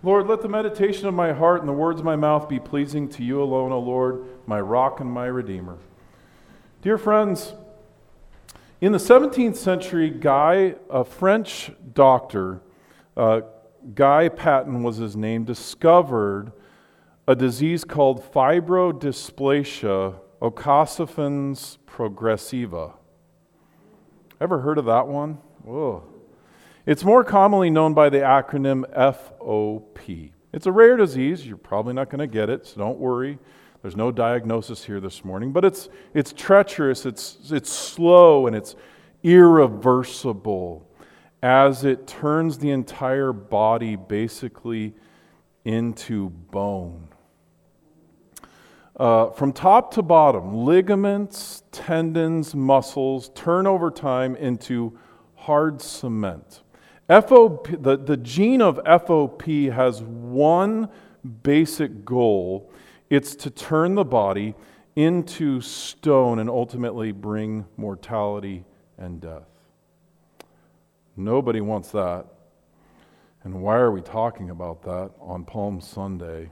Lord, let the meditation of my heart and the words of my mouth be pleasing to you alone, O Lord, my rock and my redeemer. Dear friends, in the 17th century, a French doctor, Guy Patin was his name, discovered a disease called fibrodysplasia ossificans progressiva. Ever heard of that one? Whoa. It's more commonly known by the acronym FOP. It's a rare disease. You're probably not going to get it, so don't worry. There's no diagnosis here this morning. But it's treacherous, it's slow, and it's irreversible as it turns the entire body basically into bone. From top to bottom, ligaments, tendons, muscles turn over time into hard cement. FOP, the gene of FOP has one basic goal. It's to turn the body into stone and ultimately bring mortality and death. Nobody wants that. And why are we talking about that on Palm Sunday?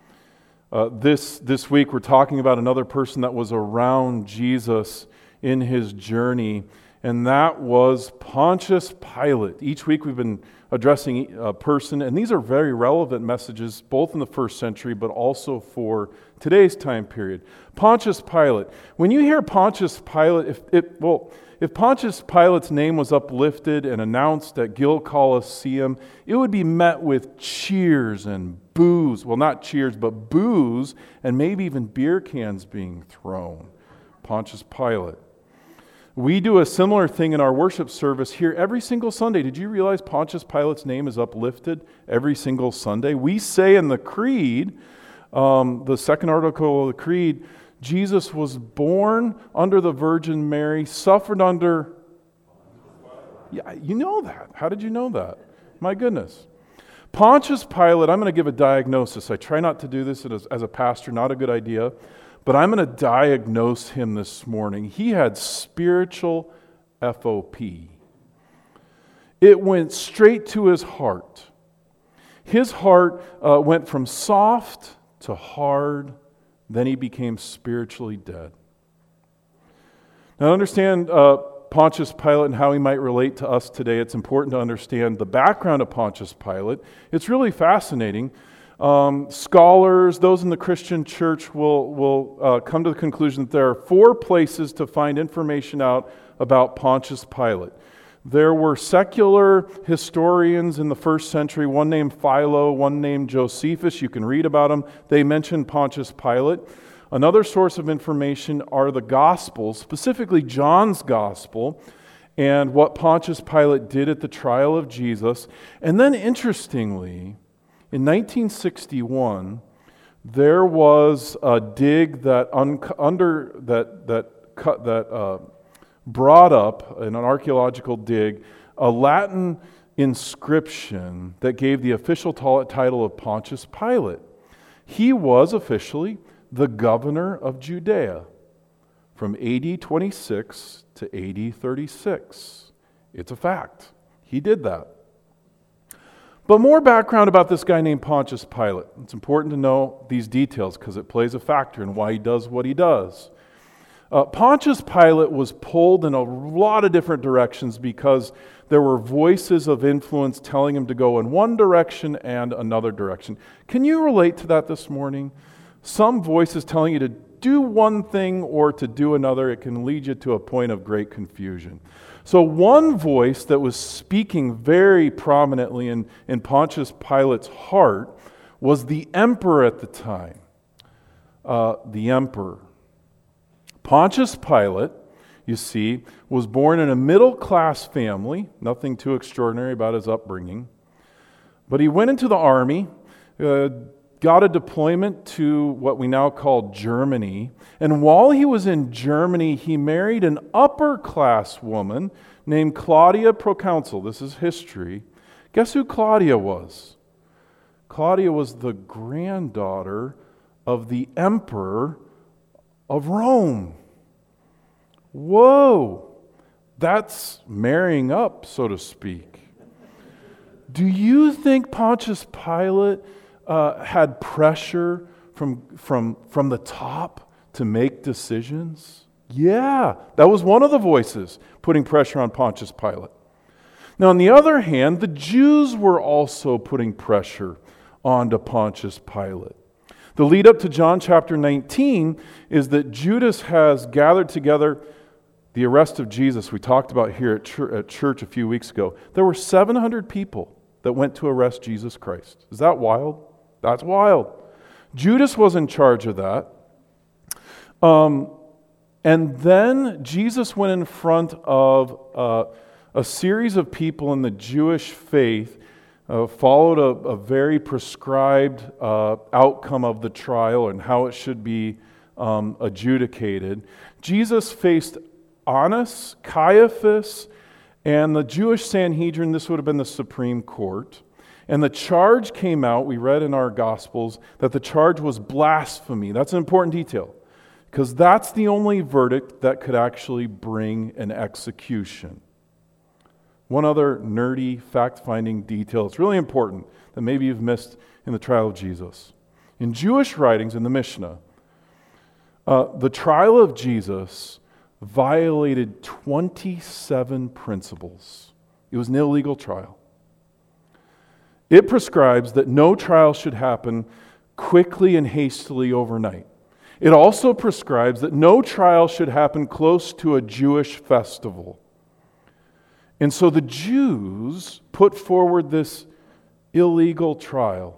This week we're talking about another person that was around Jesus in his journey, and that was Pontius Pilate. Each week we've been addressing a person, and these are very relevant messages, both in the first century, but also for today's time period. Pontius Pilate. When you hear Pontius Pilate, if Pontius Pilate's name was uplifted and announced at Gil Colosseum, it would be met with cheers and boos. Well, not cheers, but boos, and maybe even beer cans being thrown. Pontius Pilate. We do a similar thing in our worship service here every single Sunday. Did you realize Pontius Pilate's name is uplifted every single Sunday? We say in the Creed, the second article of the Creed, Jesus was born under the Virgin Mary, suffered under... Yeah, you know that. How did you know that? My goodness. Pontius Pilate, I'm going to give a diagnosis. I try not to do this as a pastor, not a good idea. But I'm going to diagnose him this morning. He had spiritual FOP. It went straight to his heart. His heart went from soft to hard, then he became spiritually dead. Now, to understand Pontius Pilate and how he might relate to us today, it's important to understand the background of Pontius Pilate. It's really fascinating. Scholars, those in the Christian church will come to the conclusion that there are 4 places to find information out about Pontius Pilate. There were secular historians in the first century, one named Philo, one named Josephus. You can read about them. They mention Pontius Pilate. Another source of information are the Gospels, specifically John's Gospel, and what Pontius Pilate did at the trial of Jesus. And then, interestingly, in 1961, there was a dig that brought up, in an archaeological dig, a Latin inscription that gave the official title of Pontius Pilate. He was officially the governor of Judea from AD 26 to AD 36. It's a fact. He did that. But more background about this guy named Pontius Pilate. It's important to know these details because it plays a factor in why he does what he does. Pontius Pilate was pulled in a lot of different directions because there were voices of influence telling him to go in one direction and another direction. Can you relate to that this morning? Some voices telling you to do one thing or to do another, it can lead you to a point of great confusion. So one voice that was speaking very prominently in Pontius Pilate's heart was the emperor at the time. The emperor. Pontius Pilate, you see, was born in a middle-class family, nothing too extraordinary about his upbringing. But he went into the army, got a deployment to what we now call Germany. And while he was in Germany, he married an upper-class woman named Claudia Proconsul. This is history. Guess who Claudia was? Claudia was the granddaughter of the emperor of Rome. Whoa! That's marrying up, so to speak. Do you think Pontius Pilate had pressure from the top to make decisions? Yeah, that was one of the voices putting pressure on Pontius Pilate. Now, on the other hand, the Jews were also putting pressure onto Pontius Pilate. The lead up to John chapter 19 is that Judas has gathered together the arrest of Jesus. We talked about here at church a few weeks ago. There were 700 people that went to arrest Jesus Christ. Is that wild? That's wild. Judas was in charge of that. And then Jesus went in front of a series of people in the Jewish faith, followed a very prescribed outcome of the trial and how it should be adjudicated. Jesus faced Annas, Caiaphas, and the Jewish Sanhedrin. This would have been the Supreme Court. And the charge came out, we read in our Gospels, that the charge was blasphemy. That's an important detail, because that's the only verdict that could actually bring an execution. One other nerdy fact-finding detail, it's really important, that maybe you've missed in the trial of Jesus. In Jewish writings, in the Mishnah, the trial of Jesus violated 27 principles. It was an illegal trial. It prescribes that no trial should happen quickly and hastily overnight. It also prescribes that no trial should happen close to a Jewish festival. And so the Jews put forward this illegal trial.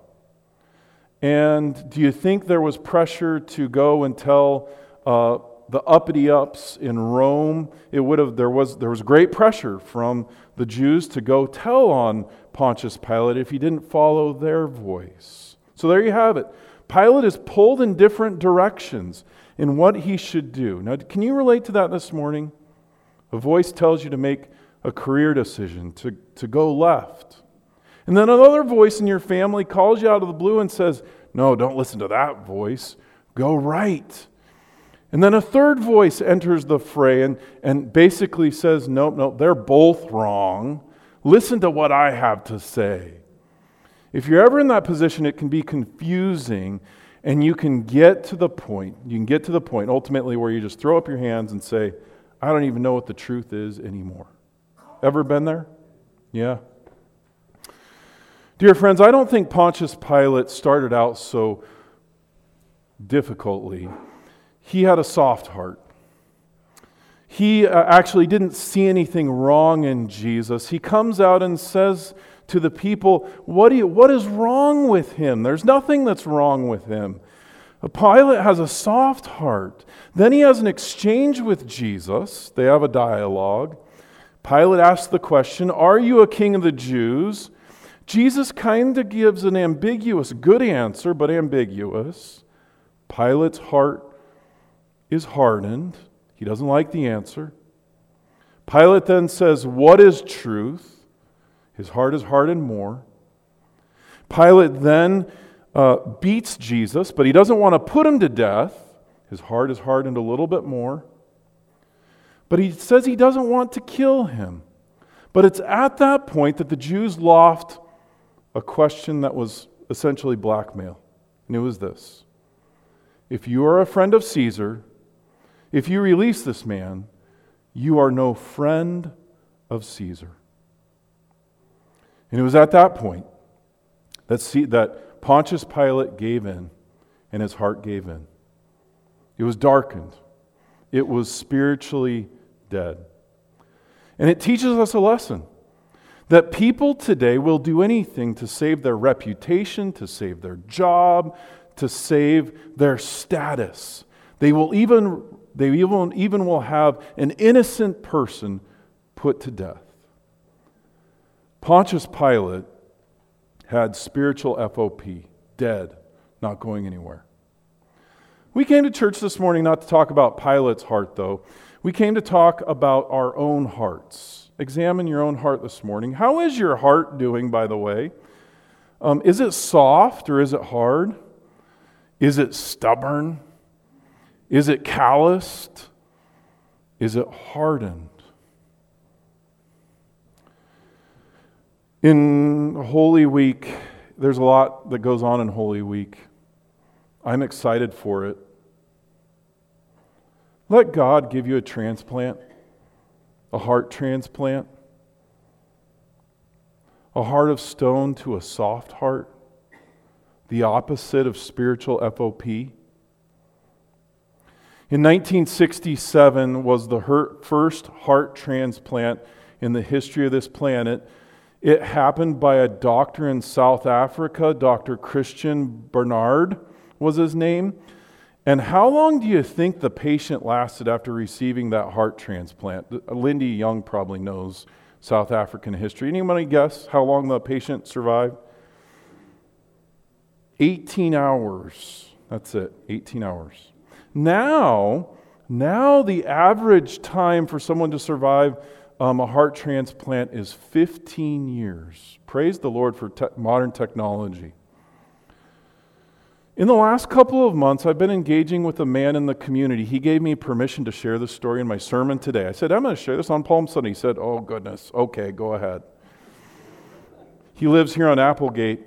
And do you think there was pressure to go and tell the uppity-ups in Rome? There was great pressure from the Jews to go tell on Pontius Pilate if he didn't follow their voice. So there you have it. Pilate is pulled in different directions in what he should do. Now, can you relate to that this morning? A voice tells you to make a career decision, to go left. And then another voice in your family calls you out of the blue and says, no, don't listen to that voice. Go right. And then a third voice enters the fray and basically says, nope, they're both wrong. Listen to what I have to say. If you're ever in that position, it can be confusing, and you can get to the point ultimately where you just throw up your hands and say, I don't even know what the truth is anymore. Ever been there? Yeah. Dear friends, I don't think Pontius Pilate started out so difficultly. He had a soft heart. He actually didn't see anything wrong in Jesus. He comes out and says to the people, what is wrong with him? There's nothing that's wrong with him. Pilate has a soft heart. Then he has an exchange with Jesus. They have a dialogue. Pilate asks the question, are you a king of the Jews? Jesus kind of gives an ambiguous, good answer, but ambiguous. Pilate's heart is hardened. He doesn't like the answer. Pilate then says, what is truth? His heart is hardened more. Pilate then beats Jesus, but he doesn't want to put him to death. His heart is hardened a little bit more. But he says he doesn't want to kill him. But it's at that point that the Jews loft a question that was essentially blackmail. And it was this. If you are a friend of Caesar, if you release this man, you are no friend of Caesar. And it was at that point that Pontius Pilate gave in and his heart gave in. It was darkened. It was spiritually dead. And it teaches us a lesson that people today will do anything to save their reputation, to save their job, to save their status. They even will have an innocent person put to death. Pontius Pilate had spiritual FOP, dead, not going anywhere. We came to church this morning not to talk about Pilate's heart, though. We came to talk about our own hearts. Examine your own heart this morning. How is your heart doing, by the way? Is it soft or is it hard? Is it stubborn? Is it calloused? Is it hardened? In Holy Week, there's a lot that goes on in Holy Week. I'm excited for it. Let God give you a transplant, a heart transplant, a heart of stone to a soft heart, the opposite of spiritual FOP. In 1967 was the first heart transplant in the history of this planet. It happened by a doctor in South Africa, Dr. Christian Barnard was his name. And how long do you think the patient lasted after receiving that heart transplant? Lindy Young probably knows South African history. Anybody guess how long the patient survived? 18 hours. That's it, 18 hours. Now the average time for someone to survive a heart transplant is 15 years. Praise the Lord for modern technology. In the last couple of months, I've been engaging with a man in the community. He gave me permission to share this story in my sermon today. I said, I'm going to share this on Palm Sunday. He said, oh goodness, okay, go ahead. He lives here on Applegate.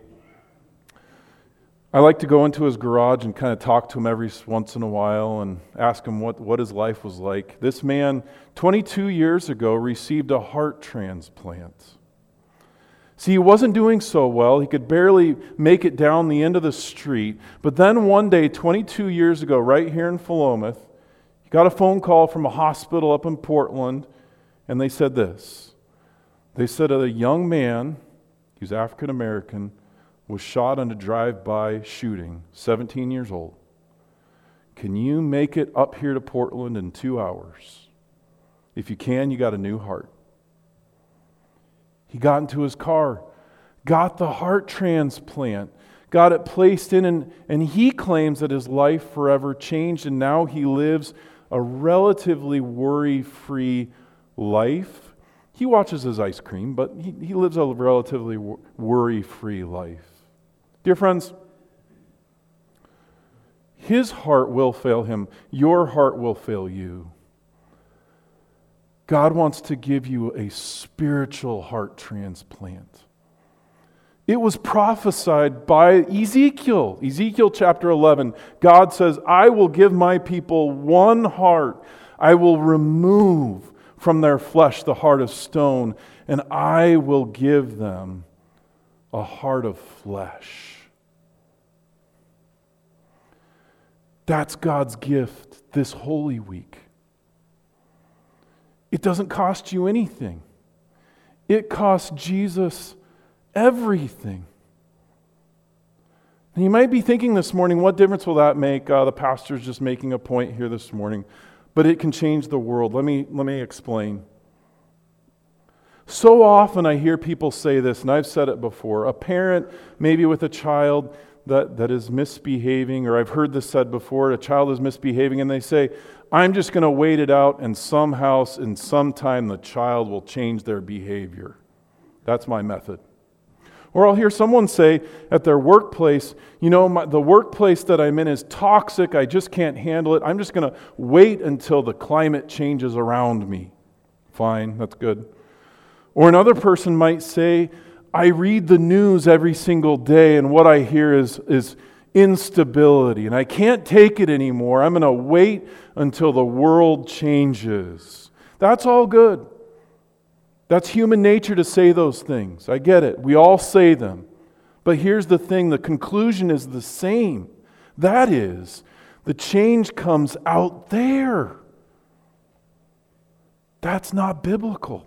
I like to go into his garage and kind of talk to him every once in a while and ask him what his life was like. This man, 22 years ago, received a heart transplant. See, he wasn't doing so well. He could barely make it down the end of the street. But then one day, 22 years ago, right here in Philomath, he got a phone call from a hospital up in Portland, and they said this. They said a young man, he's African American, was shot in a drive-by shooting, 17 years old. Can you make it up here to Portland in 2 hours? If you can, you got a new heart. He got into his car, got the heart transplant, got it placed in, and he claims that his life forever changed, and now he lives a relatively worry-free life. He watches his ice cream, but he lives a relatively worry-free life. Dear friends, his heart will fail him. Your heart will fail you. God wants to give you a spiritual heart transplant. It was prophesied by Ezekiel. Ezekiel chapter 11. God says, I will give my people one heart. I will remove from their flesh the heart of stone, and I will give them a heart of flesh. That's God's gift this Holy Week. It doesn't cost you anything. It costs Jesus everything. And you might be thinking this morning, what difference will that make? The pastor's just making a point here this morning. But it can change the world. Let me explain. So often I hear people say this, and I've said it before. A parent, maybe with a child that is misbehaving, or I've heard this said before, a child is misbehaving, and they say, I'm just going to wait it out, and somehow, in some time, the child will change their behavior. That's my method. Or I'll hear someone say at their workplace, the workplace that I'm in is toxic, I just can't handle it. I'm just going to wait until the climate changes around me. Fine, that's good. Or another person might say, I read the news every single day, and what I hear is instability, and I can't take it anymore. I'm going to wait until the world changes. That's all good. That's human nature to say those things. I get it. We all say them. But here's the thing, the conclusion is the same. That is, the change comes out there. That's not biblical.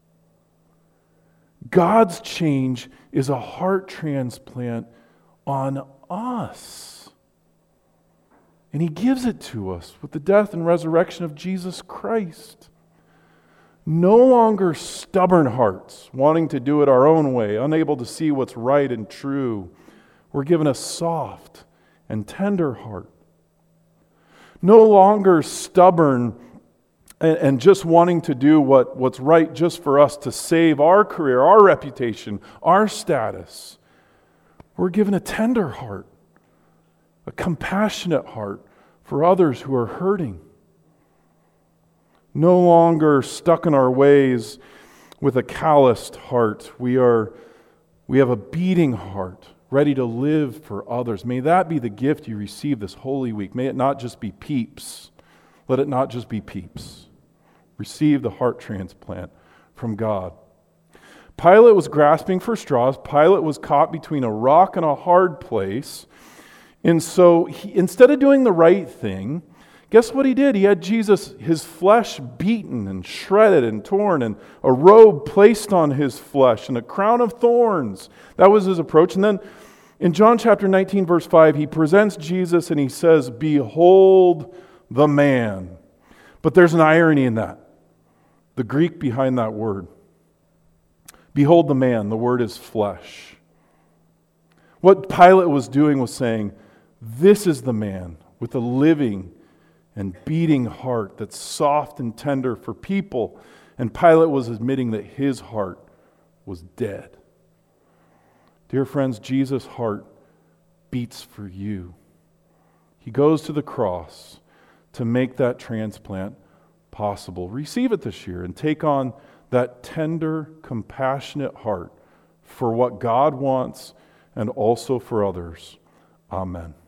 God's change is a heart transplant on us. And He gives it to us with the death and resurrection of Jesus Christ. No longer stubborn hearts, wanting to do it our own way, unable to see what's right and true. We're given a soft and tender heart. No longer stubborn and just wanting to do what's right just for us to save our career, our reputation, our status. We're given a tender heart, a compassionate heart for others who are hurting. No longer stuck in our ways with a calloused heart. We are We have a beating heart, ready to live for others. May that be the gift you receive this Holy Week. May it not just be peeps. Let it not just be peeps. Receive the heart transplant from God. Pilate was grasping for straws. Pilate was caught between a rock and a hard place. And so instead of doing the right thing, guess what he did? He had Jesus, his flesh beaten and shredded and torn, and a robe placed on his flesh and a crown of thorns. That was his approach. And then in John chapter 19, verse 5, he presents Jesus and he says, "Behold the man." But there's an irony in that. The Greek behind that word. Behold the man, the word is flesh. What Pilate was doing was saying, this is the man with a living and beating heart that's soft and tender for people. And Pilate was admitting that his heart was dead. Dear friends, Jesus' heart beats for you. He goes to the cross to make that transplant possible. Receive it this year and take on that tender, compassionate heart for what God wants and also for others. Amen.